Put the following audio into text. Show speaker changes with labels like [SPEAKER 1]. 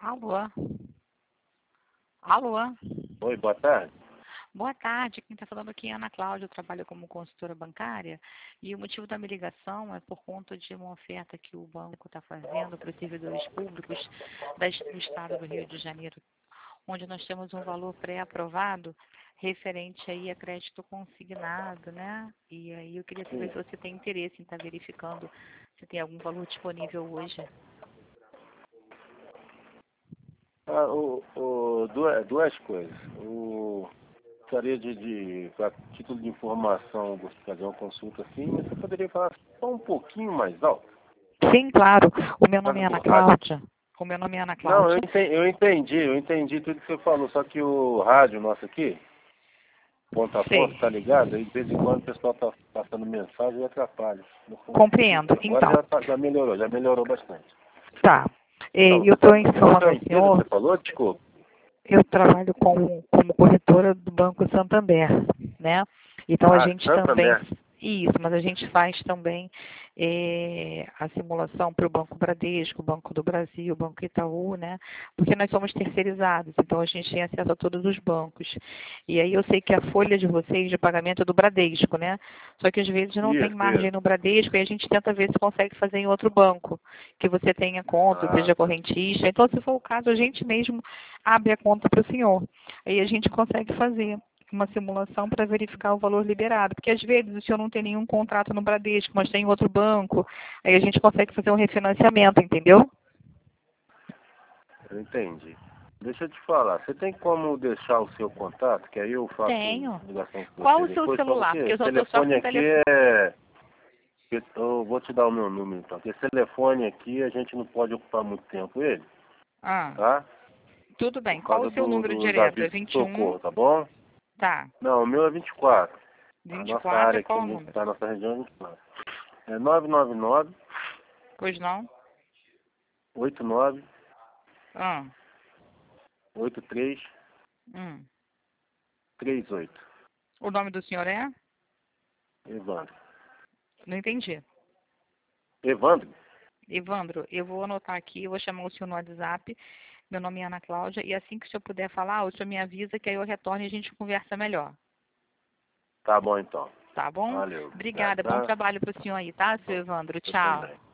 [SPEAKER 1] Alô? Alô?
[SPEAKER 2] Oi, boa tarde.
[SPEAKER 1] Boa tarde, quem está falando aqui é Ana Cláudia, eu trabalho como consultora bancária e o motivo da minha ligação é por conta de uma oferta que o banco está fazendo para os servidores públicos do estado do Rio de Janeiro, onde nós temos um valor pré-aprovado referente aí a crédito consignado, né? E aí eu queria saber se você tem interesse em estar verificando se tem algum valor disponível hoje.
[SPEAKER 2] Duas coisas. Gostaria para título de informação, gostaria de fazer uma consulta assim, mas você poderia falar só um pouquinho mais alto?
[SPEAKER 1] Sim, claro. O meu
[SPEAKER 2] Por
[SPEAKER 1] nome
[SPEAKER 2] causa
[SPEAKER 1] é
[SPEAKER 2] do
[SPEAKER 1] Ana
[SPEAKER 2] rádio.
[SPEAKER 1] Cláudia. O meu nome é Ana
[SPEAKER 2] Não,
[SPEAKER 1] Cláudia.
[SPEAKER 2] eu entendi tudo que você falou, só que o rádio nosso aqui, ponta a ponta,
[SPEAKER 1] Sei.
[SPEAKER 2] tá ligado? Aí de vez em quando o pessoal tá passando mensagem e atrapalha.
[SPEAKER 1] Compreendo.
[SPEAKER 2] Agora
[SPEAKER 1] Então,
[SPEAKER 2] já melhorou bastante.
[SPEAKER 1] tá.
[SPEAKER 2] Então,
[SPEAKER 1] Eu estou informando
[SPEAKER 2] qual
[SPEAKER 1] ao
[SPEAKER 2] empresa
[SPEAKER 1] senhor,
[SPEAKER 2] você falou? Desculpa.
[SPEAKER 1] eu trabalho como corretora do Banco Santander, né? Então a
[SPEAKER 2] Ah,
[SPEAKER 1] gente também,
[SPEAKER 2] Santander.
[SPEAKER 1] isso, mas a gente faz também a simulação para o Banco Bradesco, o Banco do Brasil, o Banco Itaú, né? Porque nós somos terceirizados, então a gente tem acesso a todos os bancos. E aí eu sei que a folha de vocês de pagamento é do Bradesco, né? Só que às vezes não tem margem
[SPEAKER 2] Isso.
[SPEAKER 1] no Bradesco e a gente tenta ver se consegue fazer em outro banco, que você tenha conta,
[SPEAKER 2] Ah,
[SPEAKER 1] seja correntista. Então, se for o caso, a gente mesmo abre a conta para o senhor. Aí a gente consegue fazer uma simulação para verificar o valor liberado. Porque às vezes o senhor não tem nenhum contrato no Bradesco, mas tem em outro banco. Aí a gente consegue fazer um refinanciamento, entendeu?
[SPEAKER 2] eu entendi. Deixa eu te falar, você tem como deixar o seu contato, que aí eu faço
[SPEAKER 1] Tenho.
[SPEAKER 2] ligação com
[SPEAKER 1] Qual
[SPEAKER 2] você
[SPEAKER 1] o seu
[SPEAKER 2] depois, só
[SPEAKER 1] celular?
[SPEAKER 2] porque
[SPEAKER 1] Porque eu
[SPEAKER 2] esse
[SPEAKER 1] só estou só
[SPEAKER 2] telefone
[SPEAKER 1] com o
[SPEAKER 2] aqui
[SPEAKER 1] telefone.
[SPEAKER 2] eu vou te dar o meu número então, porque esse telefone aqui a gente não pode ocupar muito tempo ele,
[SPEAKER 1] Ah,
[SPEAKER 2] tá?
[SPEAKER 1] tudo bem.
[SPEAKER 2] Por
[SPEAKER 1] Qual o
[SPEAKER 2] causa
[SPEAKER 1] seu número
[SPEAKER 2] dos
[SPEAKER 1] direto? É
[SPEAKER 2] avisos de
[SPEAKER 1] 21?
[SPEAKER 2] socorro, tá bom?
[SPEAKER 1] Tá.
[SPEAKER 2] Não, o meu é 24. A nossa
[SPEAKER 1] 24 é
[SPEAKER 2] área aqui,
[SPEAKER 1] qual o
[SPEAKER 2] onde a gente
[SPEAKER 1] número?
[SPEAKER 2] está, a nossa região é 24. É 999
[SPEAKER 1] Pois não?
[SPEAKER 2] 89
[SPEAKER 1] Ah,
[SPEAKER 2] 83
[SPEAKER 1] hum.
[SPEAKER 2] 38.
[SPEAKER 1] O nome do senhor é?
[SPEAKER 2] Evandro.
[SPEAKER 1] Não entendi.
[SPEAKER 2] Evandro?
[SPEAKER 1] Evandro, eu vou anotar aqui, eu vou chamar o senhor no WhatsApp. Meu nome é Ana Cláudia. E assim que o senhor puder falar, o senhor me avisa que aí eu retorno e a gente conversa melhor.
[SPEAKER 2] Tá bom então.
[SPEAKER 1] Tá bom?
[SPEAKER 2] Valeu. Obrigado,
[SPEAKER 1] Obrigada. Bom
[SPEAKER 2] tá?
[SPEAKER 1] trabalho para o senhor aí, tá, seu Evandro?
[SPEAKER 2] Eu
[SPEAKER 1] Tchau.
[SPEAKER 2] também.